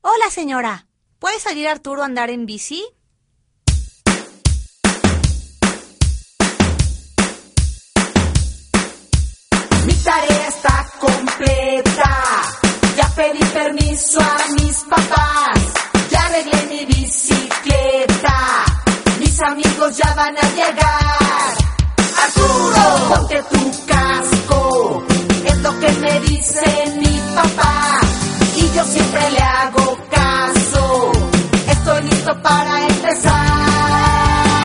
Hola, señora. ¿Puede salir Arturo a andar en bici? Mi tarea está completa. Ya pedí permiso a mis papás. Ya arreglé mi bicicleta. Mis amigos ya van a llegar. Arturo, ponte tu casco. Es lo que me dicen mis